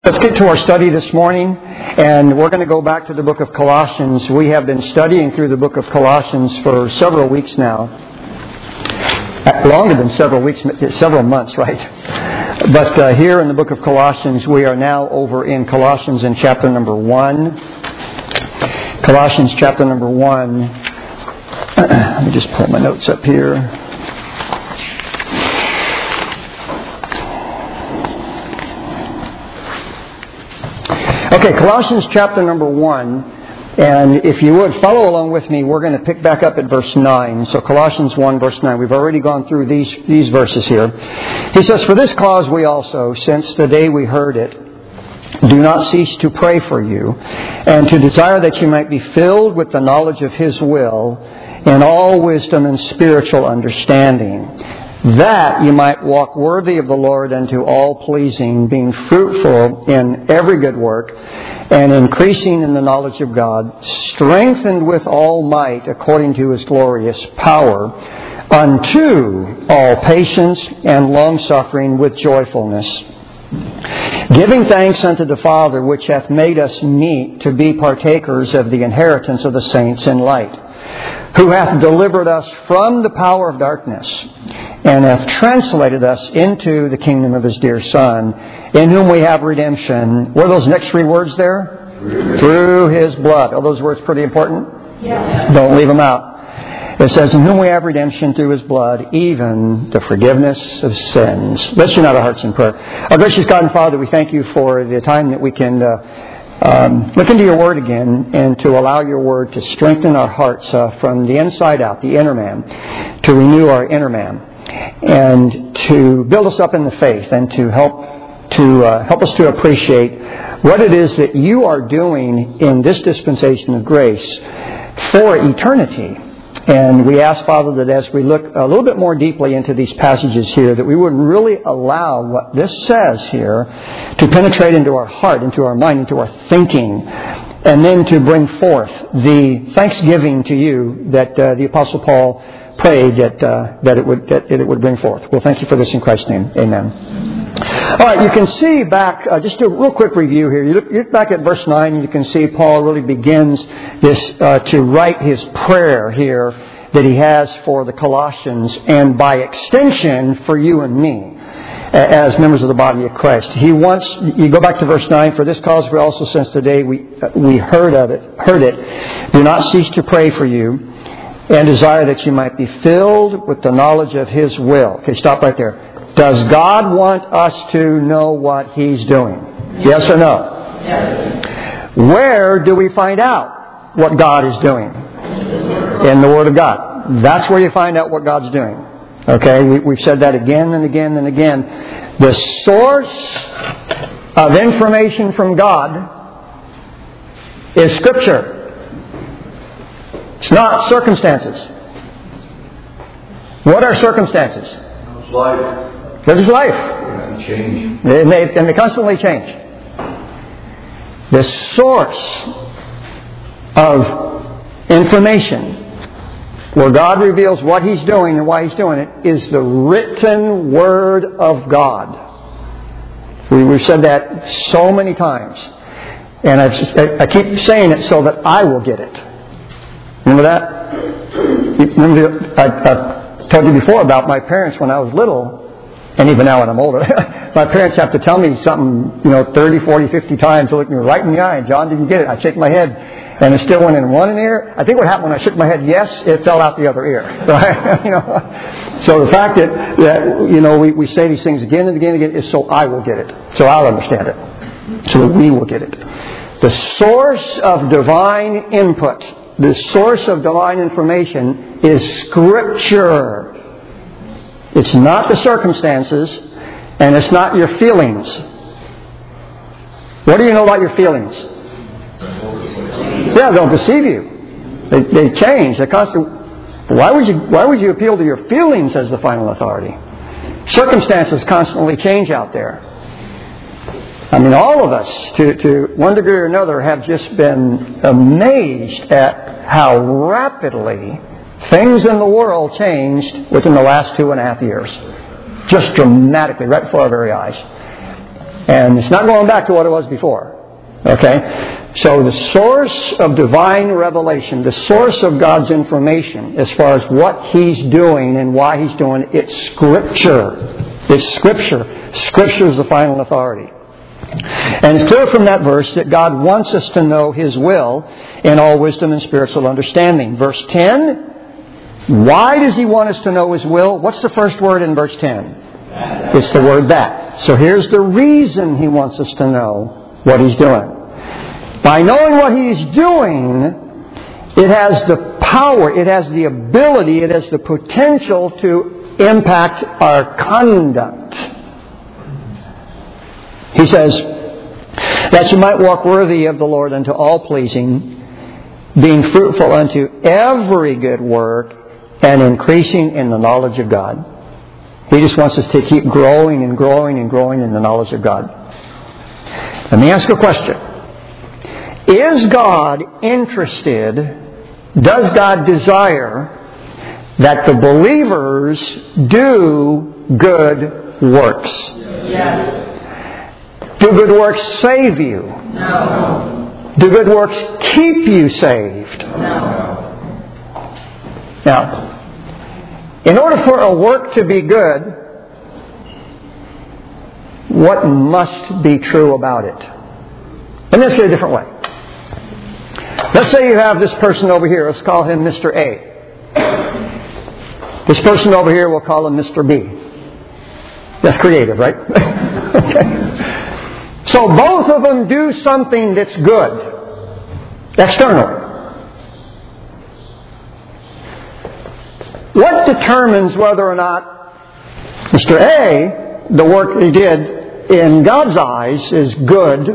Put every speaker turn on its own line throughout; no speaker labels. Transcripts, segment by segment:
Let's get to our study this morning, and we're going to go back to the book of Colossians. We have been studying through the book of Colossians for several weeks now. Longer than several weeks, several months, right? But here in the book of Colossians, we are now over in Colossians in chapter number 1. Colossians chapter number 1. Let me just pull my notes up here. Okay, Colossians chapter number 1, and if you would follow along with me, we're going to pick back up at verse 9. So Colossians 1, verse 9. We've already gone through these verses here. He says, "For this cause we also, since the day we heard it, do not cease to pray for you, and to desire that you might be filled with the knowledge of His will, in all wisdom and spiritual understanding, that you might walk worthy of the Lord unto all pleasing, being fruitful in every good work, and increasing in the knowledge of God, strengthened with all might according to His glorious power, unto all patience and longsuffering with joyfulness, giving thanks unto the Father, which hath made us meet to be partakers of the inheritance of the saints in light, who hath delivered us from the power of darkness, and hath translated us into the kingdom of His dear Son, in whom we have redemption." What are those next three words there? Through His blood. Are those words pretty important?
Yeah.
Don't leave them out. It says, "In whom we have redemption through His blood, even the forgiveness of sins." Let's unite our hearts in prayer. Our gracious God and Father, we thank You for the time that we can look into Your Word again, and to allow Your Word to strengthen our hearts from the inside out, the inner man, to renew our inner man, and to build us up in the faith, and to help us to appreciate what it is that You are doing in this dispensation of grace for eternity. And we ask, Father, that as we look a little bit more deeply into these passages here, that we would really allow what this says here to penetrate into our heart, into our mind, into our thinking, and then to bring forth the thanksgiving to You that the Apostle Paul prayed that it would bring forth. Well, thank You for this in Christ's name. Amen. All right, you can see back, just a real quick review here. You look back at verse 9, and you can see Paul really begins this to write his prayer here that he has for the Colossians, and by extension for you and me as members of the body of Christ. You go back to verse 9, "For this cause we also, since the day we heard it, do not cease to pray for you, and desire that you might be filled with the knowledge of His will." Okay, stop right there. Does God want us to know what He's doing? Yes or no?
Yes.
Where do we find out what God is doing? In the Word of God. That's where you find out what God's doing. Okay, we've said that again and again and again. The source of information from God is Scripture. It's not circumstances. What are circumstances?
Life.
This is life.
Yeah, change.
And they constantly change. The source of information where God reveals what He's doing and why He's doing it is the written Word of God. We've said that so many times. And I keep saying it so that I will get it. Remember that? I told you before about my parents when I was little, and even now when I'm older. My parents have to tell me something, 30, 40, 50 times to look me right in the eye. "John, did you get it?" I shake my head, and it still went in one ear. I think what happened when I shook my head, yes, it fell out the other ear. Right? So the fact that we say these things again and again and again is so I will get it, so I'll understand it, so that we will get it. The source of divine input, the source of divine information is Scripture. It's not the circumstances, and it's not your feelings. What do you know about your feelings? Yeah, they'll deceive you. They change. They're constant. Why would you appeal to your feelings as the final authority? Circumstances constantly change out there. I mean, all of us, to one degree or another, have just been amazed at how rapidly things in the world changed within the last 2.5 years. Just dramatically, right before our very eyes. And it's not going back to what it was before. Okay? So the source of divine revelation, the source of God's information as far as what He's doing and why He's doing it, it's Scripture. It's Scripture. Scripture is the final authority. And it's clear from that verse that God wants us to know His will in all wisdom and spiritual understanding. Verse 10, why does He want us to know His will? What's the first word in verse 10? It's the word that. So here's the reason He wants us to know what He's doing. By knowing what He's doing, it has the power, it has the ability, it has the potential to impact our conduct. He says, that you might walk worthy of the Lord unto all pleasing, being fruitful unto every good work, and increasing in the knowledge of God. He just wants us to keep growing and growing and growing in the knowledge of God. Let me ask a question. Is God interested, does God desire that the believers do good works?
Yes.
Do good works save you?
No.
Do good works keep you saved?
No.
Now, in order for a work to be good, what must be true about it? Let me ask you a different way. Let's say you have this person over here. Let's call him Mr. A. This person over here, we'll call him Mr. B. That's creative, right? Okay. So both of them do something that's good, externally. What determines whether or not Mr. A, the work he did in God's eyes, is good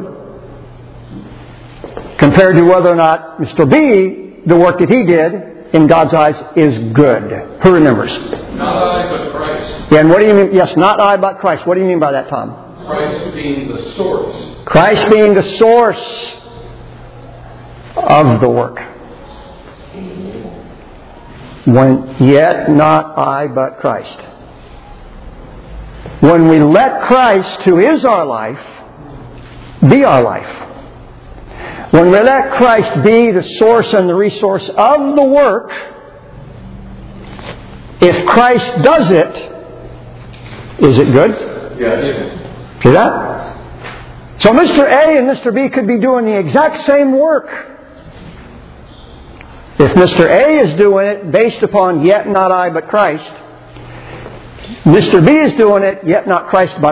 compared to whether or not Mr. B, the work that he did in God's eyes, is good? Who remembers?
Not I, but Christ.
Yeah, and what do you mean? Yes, not I, but Christ. What do you mean by that, Tom?
Christ being the source.
Christ being the source of the work. When yet not I, but Christ. When we let Christ, who is our life, be our life. When we let Christ be the source and the resource of the work, if Christ does it, is it good?
Yeah, it is.
See that? So Mr. A and Mr. B could be doing the exact same work. If Mr. A is doing it based upon yet not I but Christ, Mr. B is doing it yet not Christ but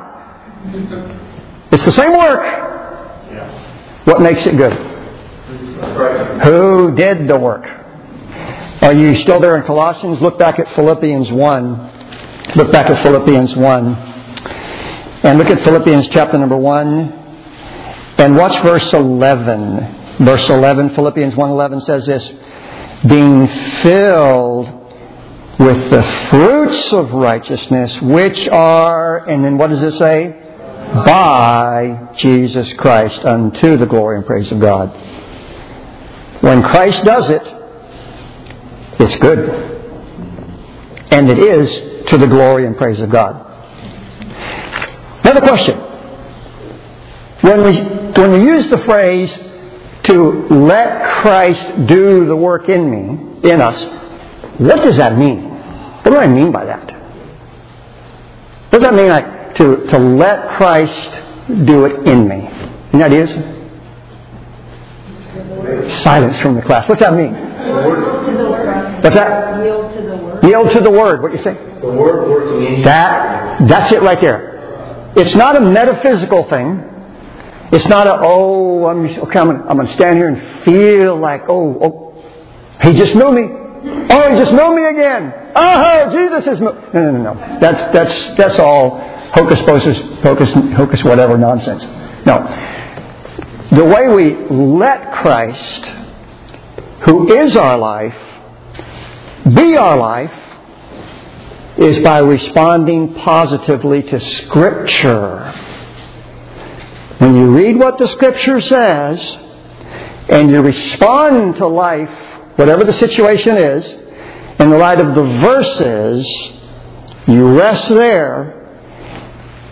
I, it's the same work.
Yeah.
What makes it good?
Christ.
Who did the work? Are you still there in Colossians? Look back at Philippians 1. Look back at Philippians 1. And look at Philippians chapter number 1. And watch verse 11. Verse 11, Philippians 1:11 says this, being filled with the fruits of righteousness, which are, and then what does it say? By Jesus Christ, unto the glory and praise of God. When Christ does it, it's good. And it is to the glory and praise of God. Another question. When we use the phrase, to let Christ do the work in me, in us, what does that mean? What do I mean by that? What does that mean, like, to let Christ do it in me? Any ideas? Silence from the class. What's that mean?
Yield to the word.
What's that?
Yield to the word.
Yield to the Word. What do you say?
The Word working in you.
That's it right there. It's not a metaphysical thing. It's not I'm going to stand here and feel like, he just knew me. Oh, he just knew me again. Oh, Jesus is... No. That's all hocus pocus, whatever nonsense. No. The way we let Christ, who is our life, be our life, is by responding positively to Scripture. When you read what the Scripture says, and you respond to life, whatever the situation is, in the light of the verses, you rest there,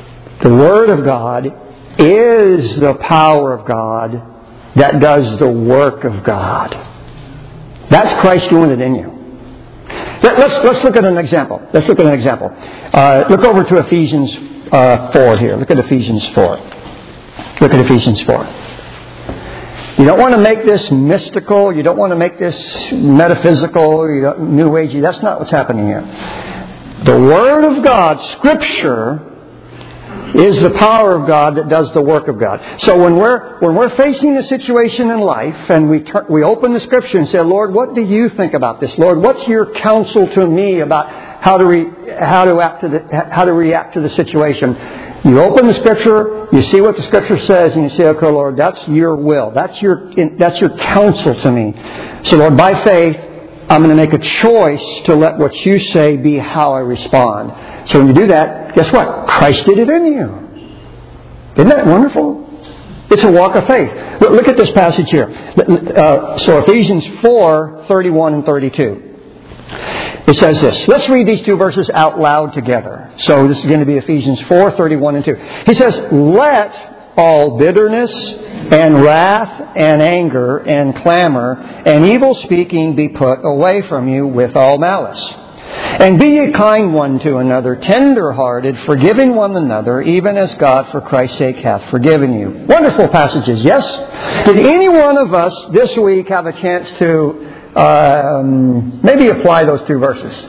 The Word of God is the power of God that does the work of God. That's Christ doing it in you. Let's look at an example. Look over to Ephesians 4 here. Look at Ephesians 4. Look at Ephesians 4. You don't want to make this mystical. You don't want to make this metaphysical, New Agey. That's not what's happening here. The Word of God, Scripture, is the power of God that does the work of God. So when we're facing a situation in life and we open the Scripture and say, Lord, what do you think about this? Lord, what's your counsel to me about how to react to the situation? You open the Scripture, you see what the Scripture says, and you say, okay, Lord, that's your will. That's your counsel to me. So, Lord, by faith, I'm going to make a choice to let what you say be how I respond. So when you do that, guess what? Christ did it in you. Isn't that wonderful? It's a walk of faith. Look at this passage here. So Ephesians 4, 31 and 32. It says this. Let's read these two verses out loud together. So this is going to be Ephesians 4, 31 and 2. He says, let all bitterness and wrath and anger and clamor and evil speaking be put away from you with all malice. And be ye kind one to another, tender-hearted, forgiving one another, even as God for Christ's sake hath forgiven you. Wonderful passages, yes? Did any one of us this week have a chance to maybe apply those two verses?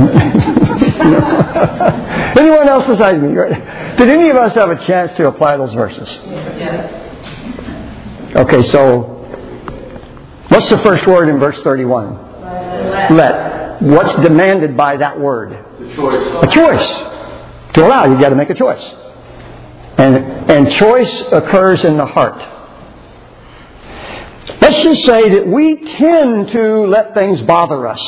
Anyone else besides me? Did any of us have a chance to apply those verses?
Yes.
Okay, so what's the first word in verse 31? Let. What's demanded by that word?
The choice.
A choice. To allow, you've got to make a choice. And choice occurs in the heart. Let's just say that we tend to let things bother us.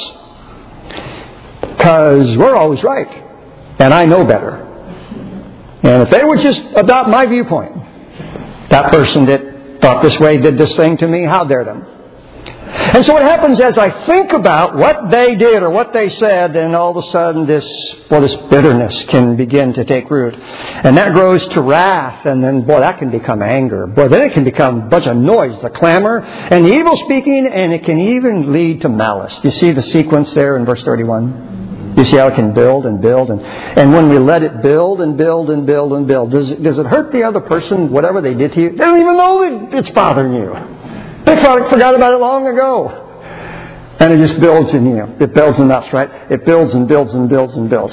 Because we're always right. And I know better. And if they would just adopt my viewpoint, that person that thought this way did this thing to me, how dare them? And so what happens as I think about what they did or what they said, then all of a sudden this bitterness can begin to take root. And that grows to wrath, and then, that can become anger. Then it can become a bunch of noise, the clamor, and the evil speaking, and it can even lead to malice. Do you see the sequence there in verse 31? You see how it can build and build, and when we let it build and build and build and build, does it hurt the other person, whatever they did to you? They don't even know that it's bothering you. They forgot about it long ago. And it just builds in you. It builds in us, right? It builds and builds and builds and builds.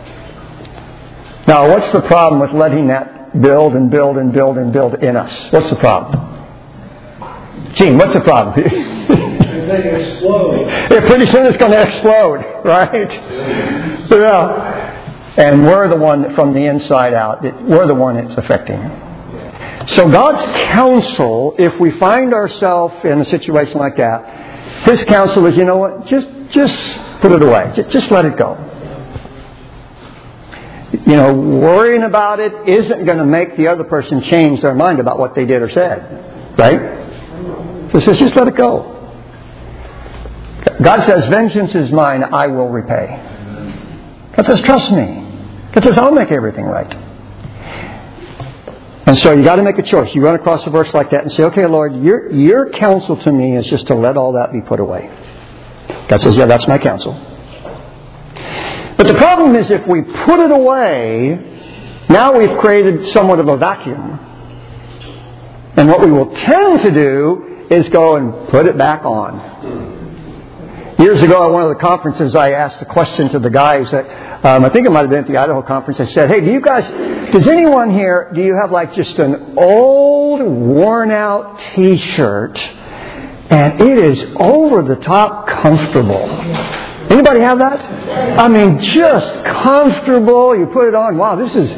Now, what's the problem with letting that build and build and build and build in us? What's the problem? Gene, what's the problem?
They can explode.
Yeah, pretty soon it's going to explode, right? Yeah. And we're the one from the inside out. We're the one it's affecting. So God's counsel, if we find ourselves in a situation like that, His counsel is, you know what, just put it away. Just let it go. Worrying about it isn't going to make the other person change their mind about what they did or said. Right? So just let it go. God says, vengeance is mine, I will repay. God says, trust me. God says, I'll make everything right. And so you got to make a choice. You run across a verse like that and say, okay, Lord, your counsel to me is just to let all that be put away. God says, yeah, that's my counsel. But the problem is if we put it away, now we've created somewhat of a vacuum. And what we will tend to do is go and put it back on. Years ago at one of the conferences, I asked a question to the guys that, I think it might have been at the Idaho conference. I said, hey, does anyone here, do you have like just an old, worn out t-shirt and it is over the top comfortable? Anybody have that? I mean, just comfortable. You put it on. Wow, this is,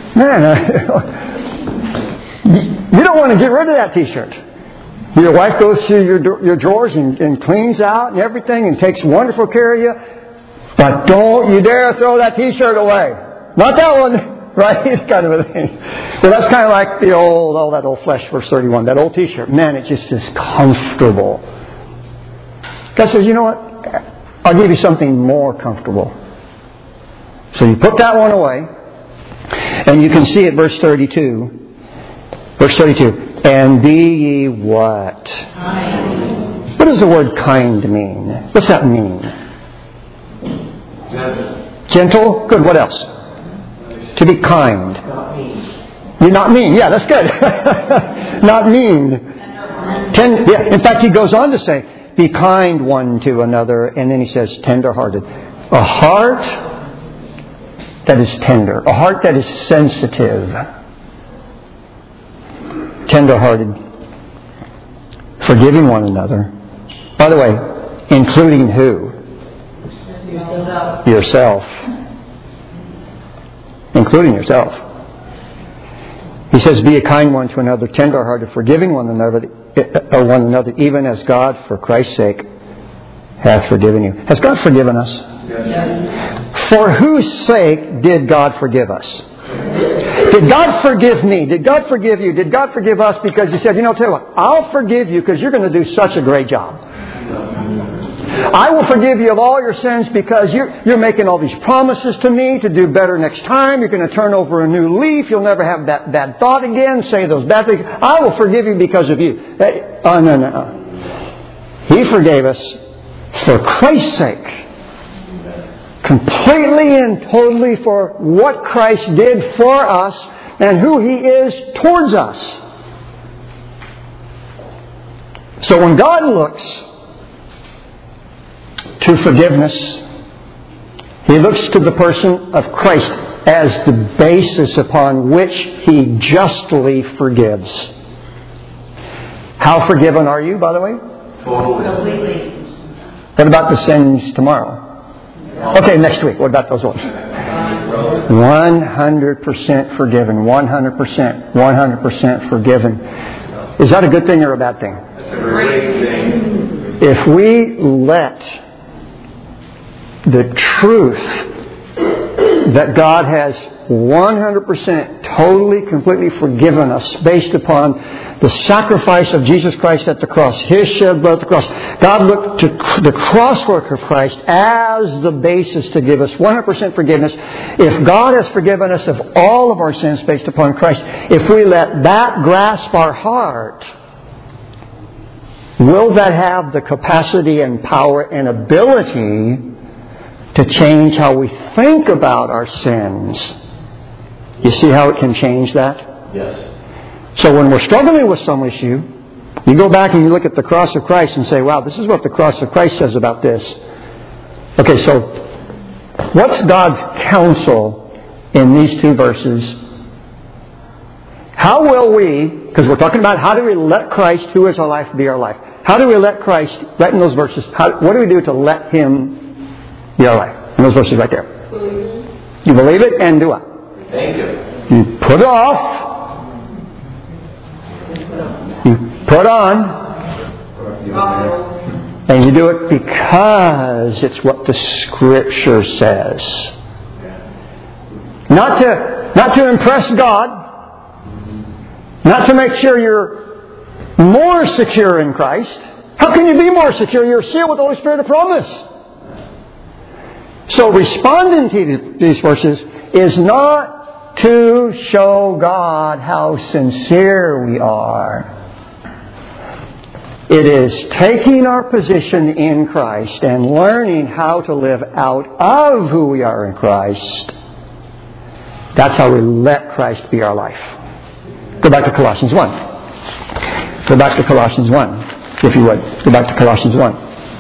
you don't want to get rid of that t-shirt. Your wife goes through your drawers and cleans out and everything and takes wonderful care of you. But don't you dare throw that t-shirt away. Not that one. Right? It's kind of a thing. Well, that's kind of like that old flesh, verse 31. That old t-shirt. Man, it just is comfortable. God says, you know what? I'll give you something more comfortable. So you put that one away. And you can see it, verse 32. Verse 32. And be ye what?
Kind.
What does the word kind mean? What's that mean? Gentle? Good. What else? To be kind. You're not mean. Yeah, that's good. Not mean. In fact, he goes on to say, be kind one to another. And then he says, tender-hearted. A heart that is tender. A heart that is sensitive. Tender-hearted. Forgiving one another. By the way, including who? Yourself. Including yourself. He says, be a kind one to another, tender-hearted, forgiving one another, even as God, for Christ's sake, hath forgiven you. Has God forgiven us?
Yes.
For whose sake did God forgive us? Did God forgive me? Did God forgive you? Did God forgive us because He said, tell you what, I'll forgive you because you're going to do such a great job. I will forgive you of all your sins because you're making all these promises to me to do better next time. You're going to turn over a new leaf. You'll never have that bad thought again. Say those bad things. I will forgive you because of you. No. He forgave us for Christ's sake. Completely and totally for what Christ did for us and who He is towards us. So when God looks to forgiveness, He looks to the person of Christ as the basis upon which He justly forgives. How forgiven are you, by the way?
Completely.
What about the sins tomorrow? Okay, next week. What about those ones? 100% forgiven. 100% forgiven. Is that a good thing or a bad thing?
That's a great thing.
If we let the truth that God has 100% totally, completely forgiven us based upon the sacrifice of Jesus Christ at the cross, His shed blood at the cross. God looked to the crosswork of Christ as the basis to give us 100% forgiveness. If God has forgiven us of all of our sins based upon Christ, if we let that grasp our heart, will that have the capacity and power and ability to change how we think about our sins? You see how it can change that?
Yes.
So when we're struggling with some issue, you go back and you look at the cross of Christ and say, wow, this is what the cross of Christ says about this. Okay, so what's God's counsel in these two verses? How will we, because we're talking about how do we let Christ, who is our life, be our life. How do we let Christ, right in those verses, what do we do to let Him be our life? In those verses right there. You believe it and do what?
Thank you.
You put it off. You put on. And you do it because it's what the Scripture says. Not to impress God. Not to make sure you're more secure in Christ. How can you be more secure? You're sealed with the Holy Spirit of promise. So responding to these verses is not to show God how sincere we are. It is taking our position in Christ and learning how to live out of who we are in Christ. That's how we let Christ be our life. Go back to Colossians 1. Go back to Colossians 1, if you would. Go back to Colossians 1.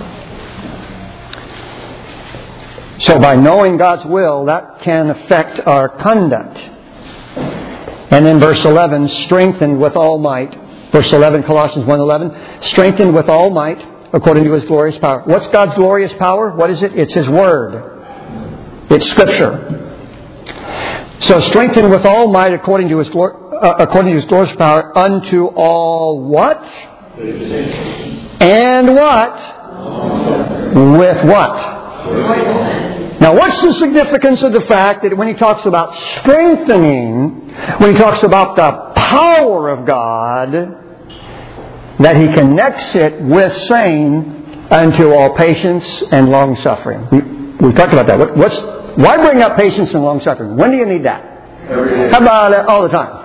So by knowing God's will, that can affect our conduct. And then verse 11, strengthened with all might. Verse 11, Colossians 1:11, strengthened with all might according to His glorious power. What's God's glorious power? What is it? It's His Word. It's Scripture. So strengthened with all might according to His glorious power unto all what? And what? With what? Now, what's the significance of the fact that when he talks about strengthening, when he talks about the power of God, that he connects it with saying, unto all patience and long-suffering? We talked about that. Why bring up patience and long-suffering? When do you need that?
Every day.
How about all the time?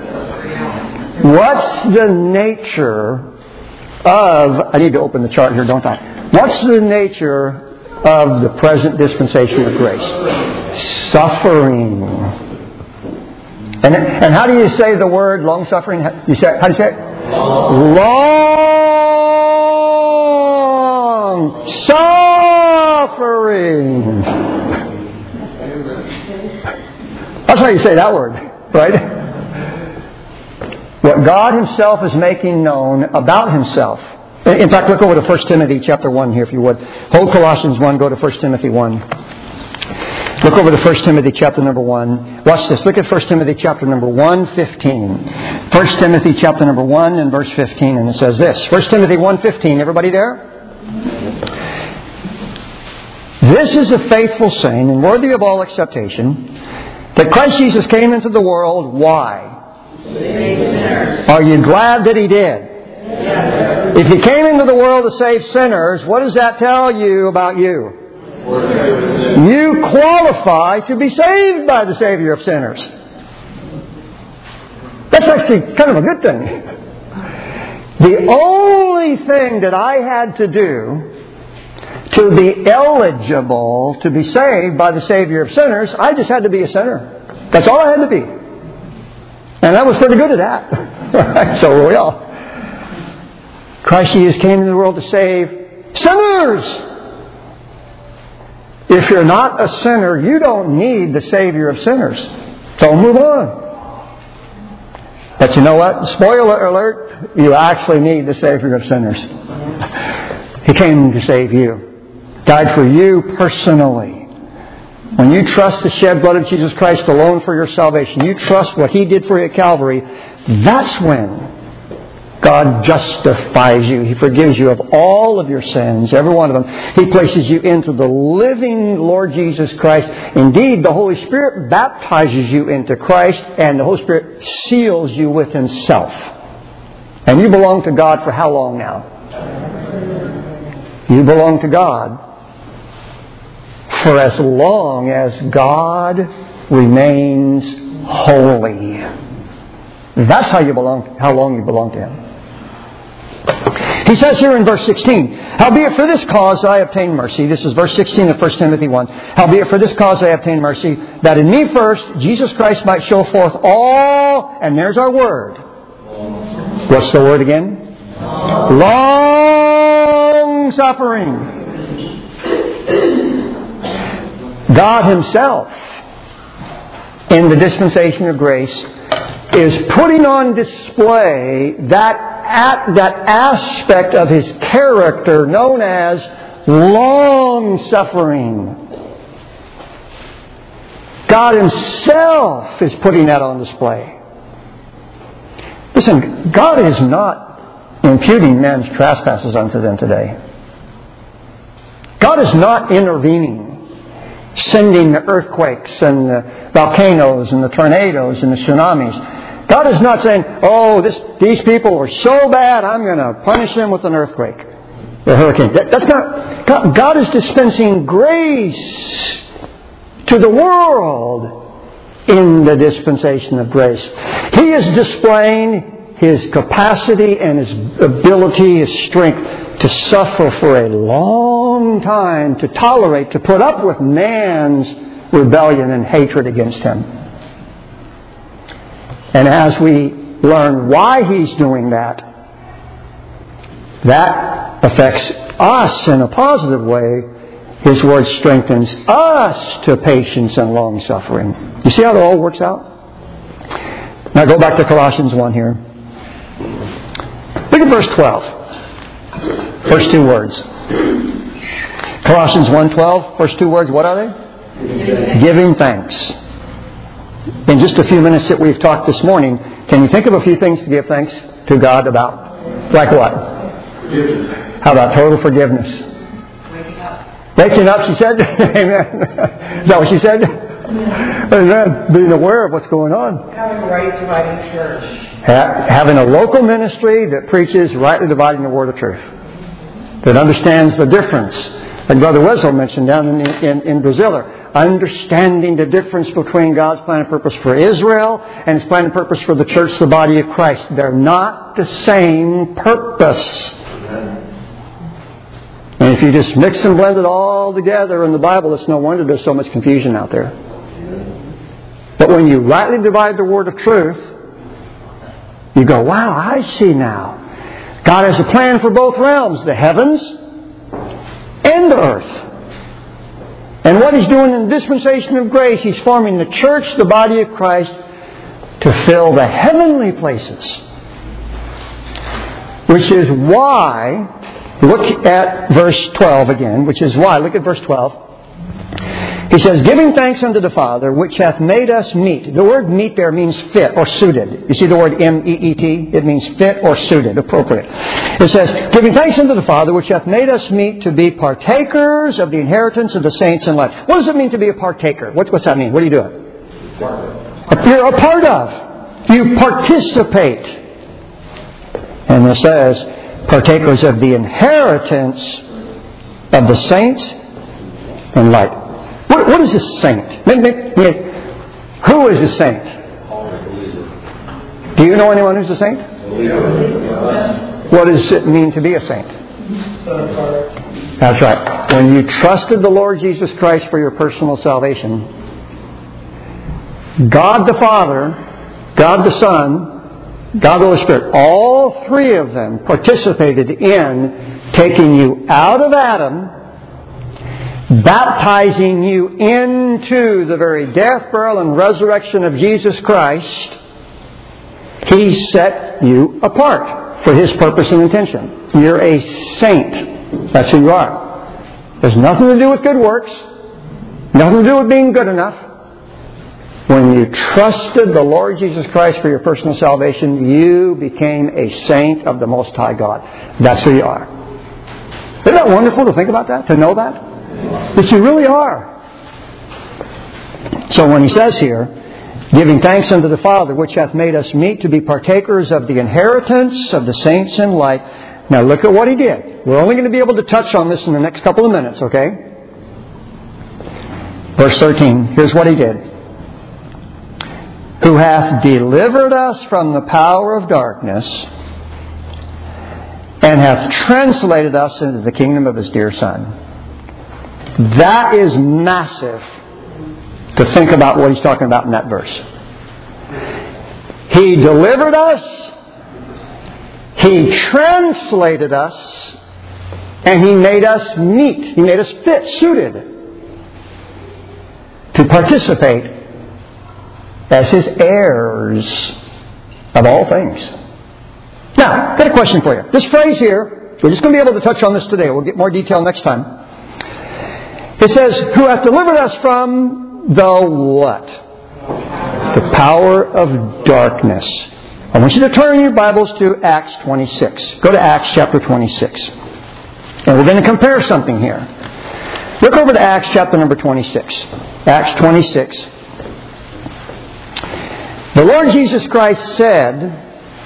What's the nature of... I need to open the chart here, don't I? What's the nature of the present dispensation of grace? Suffering. And how do you say the word long-suffering? How do you say it? Long suffering. That's how you say that word, right? What God Himself is making known about Himself. In fact, look over to 1 Timothy chapter 1 here, if you would. Hold Colossians 1, go to 1 Timothy 1. Look over to 1 Timothy chapter number 1. Watch this. Look at 1 Timothy chapter number 1, 15. 1 Timothy chapter number 1 and verse 15. And it says this. 1 Timothy 1, 15. Everybody there? This is a faithful saying and worthy of all acceptation, that Christ Jesus came into the world. Why? Are you glad that He did? Yes. If He came into the world to save sinners, what does that tell you about you? You qualify to be saved by the Savior of sinners. That's actually kind of a good thing. The only thing that I had to do to be eligible to be saved by the Savior of sinners, I just had to be a sinner. That's all I had to be. And I was pretty good at that. So were we all. Christ Jesus came into the world to save sinners. If you're not a sinner, you don't need the Savior of sinners. So move on. But you know what? Spoiler alert, you actually need the Savior of sinners. He came to save you. Died for you personally. When you trust the shed blood of Jesus Christ alone for your salvation, you trust what He did for you at Calvary, that's when God justifies you. He forgives you of all of your sins, every one of them. He places you into the living Lord Jesus Christ. Indeed, the Holy Spirit baptizes you into Christ, and the Holy Spirit seals you with Himself. And you belong to God for how long now? You belong to God for as long as God remains holy. That's how long you belong to Him. He says here in verse 16, howbeit for this cause I obtained mercy. This is verse 16 of 1 Timothy 1. Howbeit for this cause I obtained mercy, that in me first Jesus Christ might show forth all, and there's our word. What's the word again? Long suffering. God Himself, in the dispensation of grace, is putting on display that aspect of His character known as long-suffering. God Himself is putting that on display. Listen, God is not imputing men's trespasses unto them today. God is not intervening, sending the earthquakes and the volcanoes and the tornadoes and the tsunamis. God is not saying, oh, these people are so bad, I'm going to punish them with an earthquake or hurricane. That's not. God is dispensing grace to the world in the dispensation of grace. He is displaying His capacity and His ability, His strength to suffer for a long time, to tolerate, to put up with man's rebellion and hatred against Him. And as we learn why He's doing that, that affects us in a positive way. His Word strengthens us to patience and long-suffering. You see how it all works out? Now go back to Colossians 1 here. Look at verse 12. First two words. Colossians 1:12, first two words, what are they? Giving thanks. In just a few minutes that we've talked this morning, can you think of a few things to give thanks to God about? Like what? How about total forgiveness? Waking up, she said. Amen. Is that what she said? Amen. Being aware of what's going on.
Having a right dividing church.
Having a local ministry that preaches rightly dividing the word of truth. That understands the difference. Like Brother Wessel mentioned down in Brazil. understanding the difference between God's plan and purpose for Israel and His plan and purpose for the church, the body of Christ. They're not the same purpose. And if you just mix and blend it all together in the Bible, it's no wonder there's so much confusion out there. But when you rightly divide the word of truth, you go, wow, I see now. God has a plan for both realms, the heavens and the earth. And what He's doing in the dispensation of grace, He's forming the church, the body of Christ, to fill the heavenly places. Which is why, look at verse 12 again, which is why, look at verse 12. He says, giving thanks unto the Father, which hath made us meet. The word meet there means fit or suited. You see the word M-E-E-T? It means fit or suited, appropriate. It says, giving thanks unto the Father, which hath made us meet to be partakers of the inheritance of the saints in light. What does it mean to be a partaker? What's that mean? What are you doing? You're a part of. You participate. And it says, partakers of the inheritance of the saints in light. What is a saint? Who is a saint? Do you know anyone who's a saint? What does it mean to be a saint? That's right. When you trusted the Lord Jesus Christ for your personal salvation, God the Father, God the Son, God the Holy Spirit, all three of them participated in taking you out of Adam, baptizing you into the very death, burial, and resurrection of Jesus Christ. He set you apart for His purpose and intention. You're a saint. That's who you are. There's nothing to do with good works. Nothing to do with being good enough. When you trusted the Lord Jesus Christ for your personal salvation, you became a saint of the Most High God. That's who you are. Isn't that wonderful to think about that? To know that? That you really are. So when he says here, giving thanks unto the Father, which hath made us meet to be partakers of the inheritance of the saints in light. Now look at what he did. We're only going to be able to touch on this in the next couple of minutes, okay? Verse 13, here's what he did. Who hath delivered us from the power of darkness and hath translated us into the kingdom of His dear Son. That is massive to think about what he's talking about in that verse. He delivered us, He translated us, and He made us meet. He made us fit, suited to participate as His heirs of all things. Now, I've got a question for you. This phrase here, we're just going to be able to touch on this today. We'll get more detail next time. It says, who hath delivered us from the what? The power of darkness. I want you to turn your Bibles to Acts 26. Go to Acts chapter 26. And we're going to compare something here. Look over to Acts chapter number 26. Acts 26. The Lord Jesus Christ said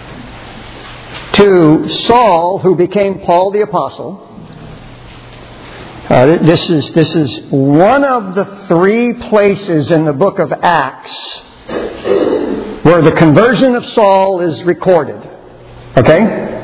to Saul, who became Paul the Apostle, this is one of the three places in the book of Acts where the conversion of Saul is recorded. Okay?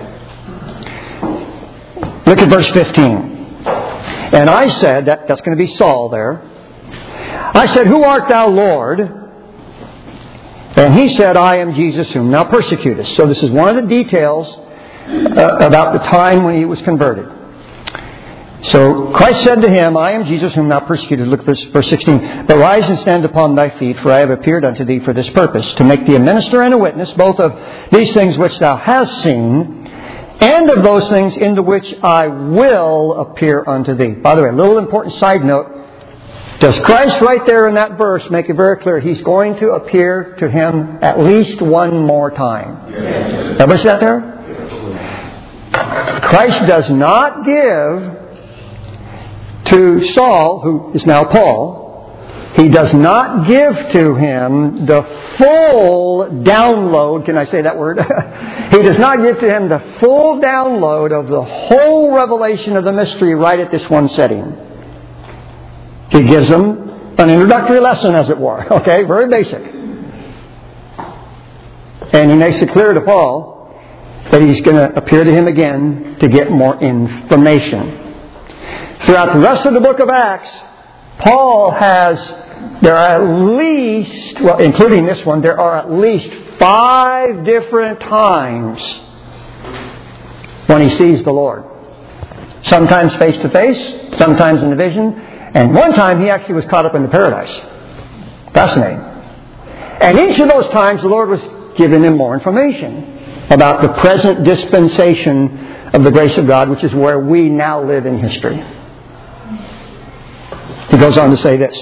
Look at verse 15. And I said, that's going to be Saul there. I said, who art thou, Lord? And he said, I am Jesus whom thou persecutest. So this is one of the details about the time when he was converted. So Christ said to him, I am Jesus whom thou persecutest. Look at verse 16. But rise and stand upon thy feet, for I have appeared unto thee for this purpose, to make thee a minister and a witness, both of these things which thou hast seen, and of those things into which I will appear unto thee. By the way, a little important side note. Does Christ right there in that verse make it very clear He's going to appear to him at least one more time? Yes. Everybody see that there? Christ does not give to Saul, who is now Paul, He does not give to him the full download. Can I say that word? He does not give to him the full download of the whole revelation of the mystery right at this one setting. He gives him An introductory lesson, as it were. Okay, very basic. And he makes it clear to Paul that he's going to appear to him again to get more information. Throughout the rest of the book of Acts, Paul there are at least, well, including this one, there are at least 5 different times when he sees the Lord. Sometimes face to face, sometimes in a vision, and one time he actually was caught up into paradise. Fascinating. And each of those times the Lord was giving him more information about the present dispensation of the grace of God, which is where we now live in history. He goes on to say this.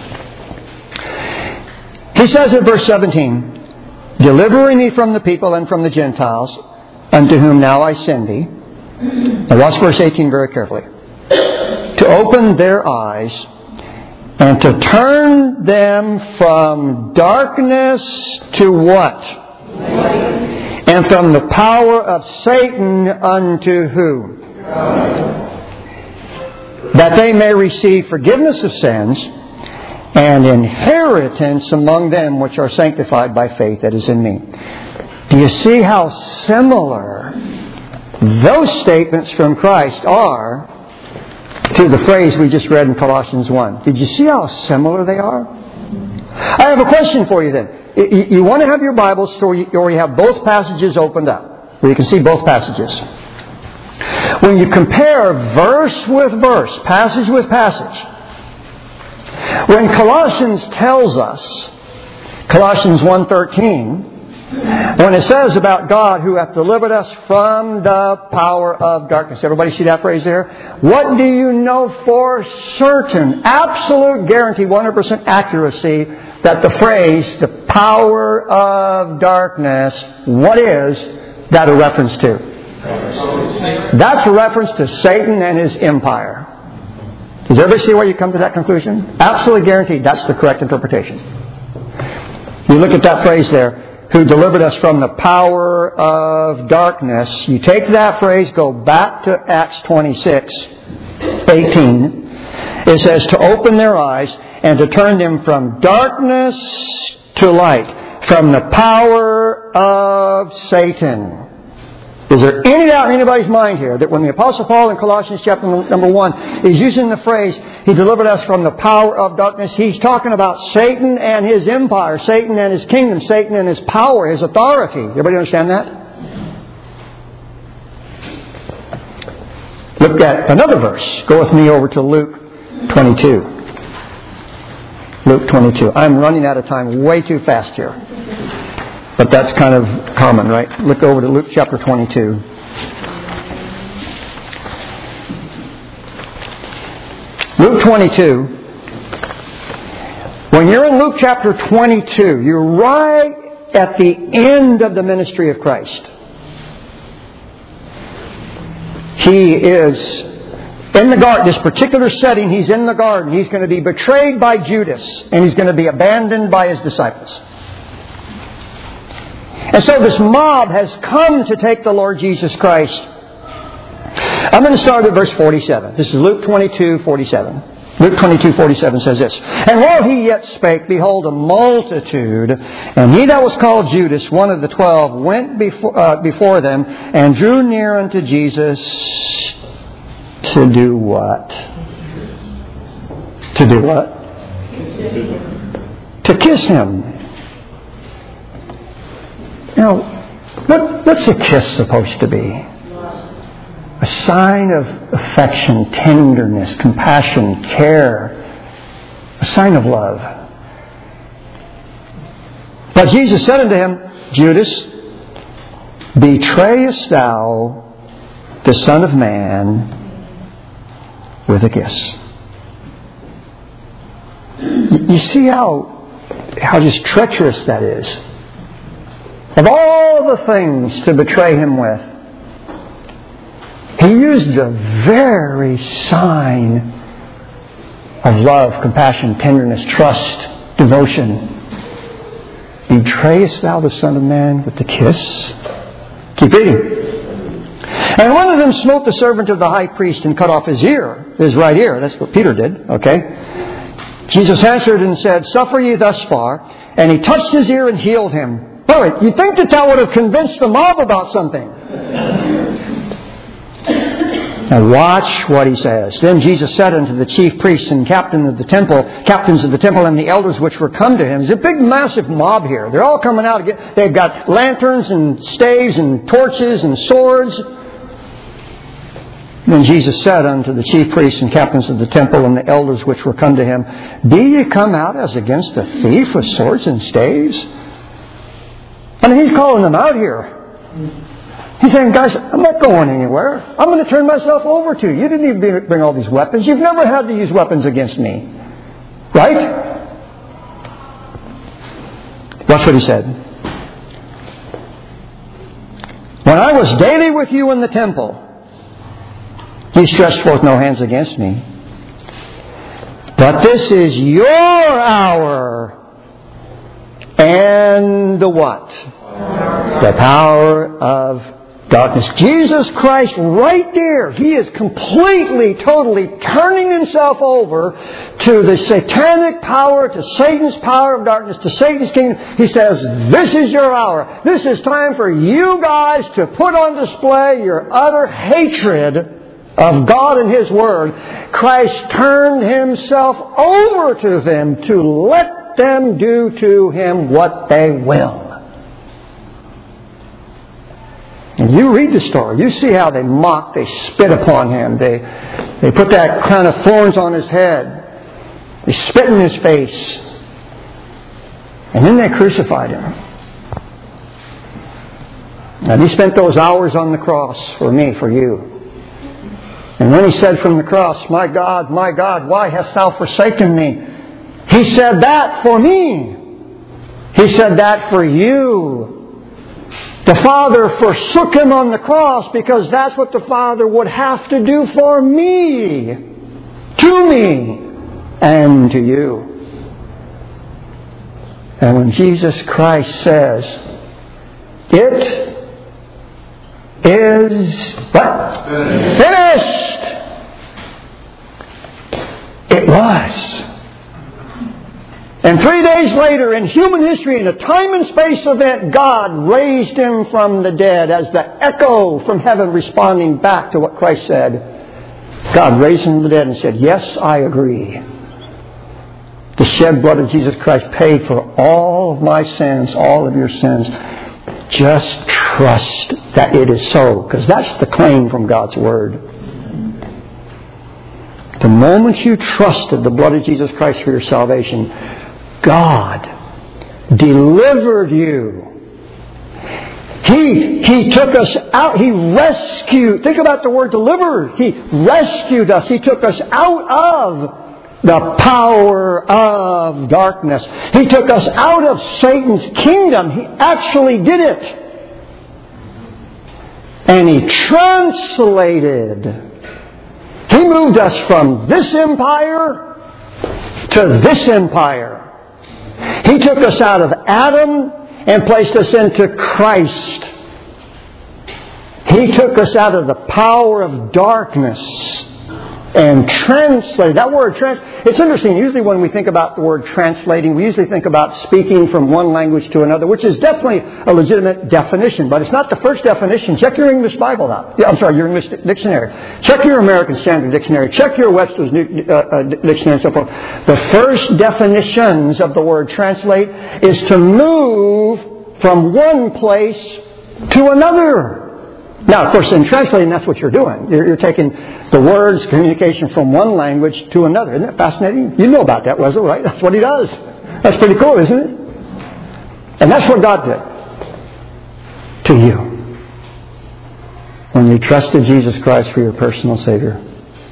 He says in verse 17, delivering thee from the people and from the Gentiles, unto whom now I send thee. Now watch verse 18 very carefully. To open their eyes and to turn them from darkness to what? And from the power of Satan unto who? That they may receive forgiveness of sins and inheritance among them which are sanctified by faith that is in me. Do you see how similar those statements from Christ are to the phrase we just read in Colossians 1? Did you see how similar they are? I have a question for you then. You want to have your Bibles where you have both passages opened up, where you can see both passages. When you compare verse with verse, passage with passage, when Colossians tells us, Colossians 1:13, when it says about God who hath delivered us from the power of darkness. Everybody see that phrase there? What do you know for certain, absolute guarantee, 100% accuracy, that the phrase, the power of darkness, what is that a reference to? That's a reference to Satan and his empire. Does everybody see where you come to that conclusion? Absolutely guaranteed that's the correct interpretation. You look at that phrase there, who delivered us from the power of darkness. You take that phrase, go back to Acts 26:18. It says to open their eyes and to turn them from darkness to light, from the power of Satan. Is there any doubt in anybody's mind here that when the Apostle Paul in Colossians chapter number 1 is using the phrase, He delivered us from the power of darkness, he's talking about Satan and his empire, Satan and his kingdom, Satan and his power, his authority. Everybody understand that? Look at another verse. Go with me over to Luke 22. Luke 22. I'm running out of time way too fast here. But that's kind of common, right? Look over to Luke chapter 22. Luke 22. When you're in Luke chapter 22, you're right at the end of the ministry of Christ. He is in the garden, this particular setting, he's in the garden. He's going to be betrayed by Judas, and he's going to be abandoned by his disciples. And so this mob has come to take the Lord Jesus Christ. I'm going to start at verse 47. This is Luke 22:47. Luke 22:47 says this. And while he yet spake, behold, a multitude, and he that was called Judas, one of the 12, went before them, and drew near unto Jesus to do what? To do what? To kiss Him. Now, what's a kiss supposed to be? A sign of affection, tenderness, compassion, care. A sign of love. But Jesus said unto him, Judas, betrayest thou the Son of Man with a kiss? You see how just treacherous that is? Of all the things to betray Him with, He used the very sign of love, compassion, tenderness, trust, devotion. Betrayest thou the Son of Man with the kiss? Keep reading. And one of them smote the servant of the high priest and cut off his ear, his right ear. That's what Peter did, okay? Jesus answered and said, Suffer ye thus far. And he touched his ear and healed him. All right, you'd think that would have convinced the mob about something. Now watch what he says. Then Jesus said unto the chief priests and captains of the temple, and the elders which were come to him. There's a big, massive mob here. They're all coming out. They've got lanterns and staves and torches and swords. Then Jesus said unto the chief priests and captains of the temple and the elders which were come to him, Be ye come out as against a thief with swords and staves? I mean, he's calling them out here. He's saying, guys, I'm not going anywhere. I'm going to turn myself over to you. You didn't even bring all these weapons. You've never had to use weapons against me. Right? That's what he said. When I was daily with you in the temple, ye stretched forth no hands against me. But this is your hour. And the what? The power of darkness. Jesus Christ right there, He is completely, totally turning Himself over to the satanic power, to Satan's power of darkness, to Satan's kingdom. He says, this is your hour. This is time for you guys to put on display your utter hatred of God and His Word. Christ turned Himself over to them to let them do to Him what they will. And you read the story. You see how they mocked, they spit upon Him. They put that crown of thorns on His head. They spit in His face. And then they crucified Him. And He spent those hours on the cross for me, for you. And when He said from the cross, my God, why hast Thou forsaken me? He said that for me. He said that for you. The Father forsook Him on the cross because that's what the Father would have to do for me, to me, and to you. And when Jesus Christ says, it is what? Finished. It was. And 3 days later, in human history, in a time and space event, God raised Him from the dead as the echo from heaven responding back to what Christ said. God raised Him from the dead and said, yes, I agree. The shed blood of Jesus Christ paid for all of my sins, all of your sins. Just trust that it is so, because that's the claim from God's Word. The moment you trusted the blood of Jesus Christ for your salvation, God delivered you. He took us out. He rescued. Think about the word delivered. He rescued us. He took us out of the power of darkness. He took us out of Satan's kingdom. He actually did it. And He translated. He moved us from this empire to this empire. He took us out of Adam and placed us into Christ. He took us out of the power of darkness and translated. That word, it's interesting. Usually when we think about the word translating, we usually think about speaking from one language to another, which is definitely a legitimate definition. But it's not the first definition. Check your English Bible out. Your English dictionary. Check your American Standard Dictionary. Check your Webster's Dictionary and so forth. The first definitions of the word translate is to move from one place to another. Now, of course, in translating, that's what you're doing. You're taking the words, communication from one language to another. Isn't that fascinating? You know about that, Wesley, right? That's what He does. That's pretty cool, isn't it? And that's what God did to you when you trusted Jesus Christ for your personal Savior.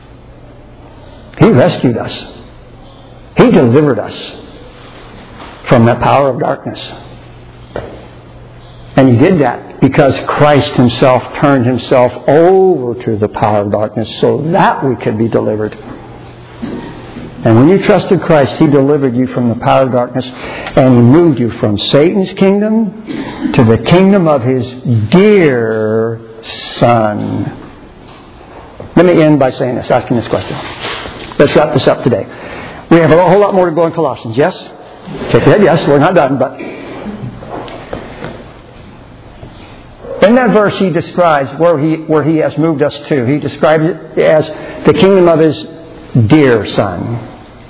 He rescued us. He delivered us from that power of darkness. And He did that because Christ Himself turned Himself over to the power of darkness so that we could be delivered. And when you trusted Christ, He delivered you from the power of darkness and He moved you from Satan's kingdom to the kingdom of His dear Son. Let me end by saying this, asking this question. Let's wrap this up today. We have a whole lot more to go in Colossians, yes? Shake your head, yes, we're not done, but... In that verse, he describes where he has moved us to. He describes it as the kingdom of His dear Son.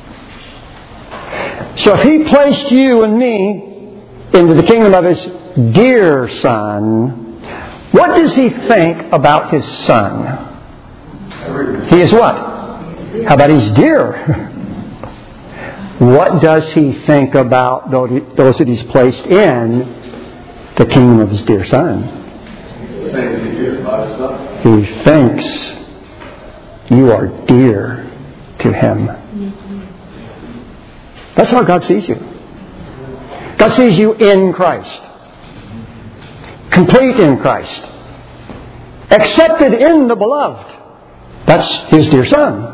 So if He placed you and me into the kingdom of His dear Son, what does He think about His Son? He is what? How about He's dear? What does He think about those that He's placed in the kingdom of His dear Son? He thinks you are dear to Him. That's how God sees you. God sees you in Christ. Complete in Christ. Accepted in the Beloved. That's His dear Son.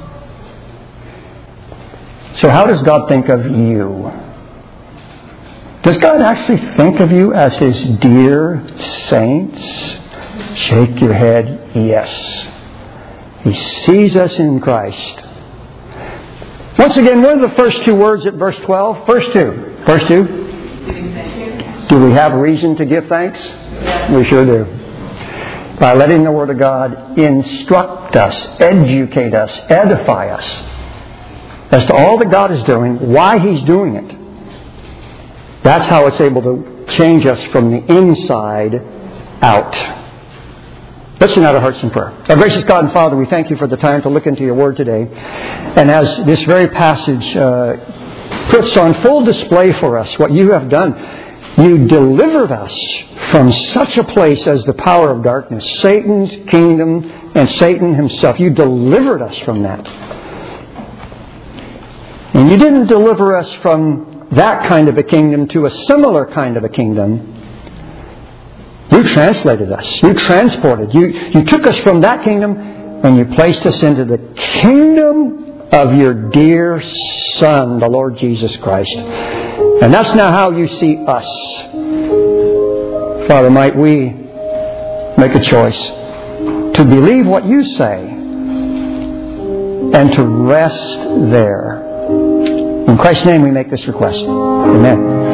So how does God think of you? Does God actually think of you as His dear saints? Shake your head, yes. He sees us in Christ. Once again, what are the first two words at verse 12? First two. Do we have reason to give thanks? We sure do. By letting the Word of God instruct us, educate us, edify us as to all that God is doing, why He's doing it. That's how it's able to change us from the inside out. Let's unite our hearts in prayer. Our gracious God and Father, we thank You for the time to look into Your Word today. And as this very passage puts on full display for us what You have done, You delivered us from such a place as the power of darkness, Satan's kingdom and Satan himself. You delivered us from that. And You didn't deliver us from that kind of a kingdom to a similar kind of a kingdom. You translated us. You transported. You took us from that kingdom and You placed us into the kingdom of Your dear Son, the Lord Jesus Christ. And that's now how You see us. Father, might we make a choice to believe what You say and to rest there. In Christ's name we make this request. Amen.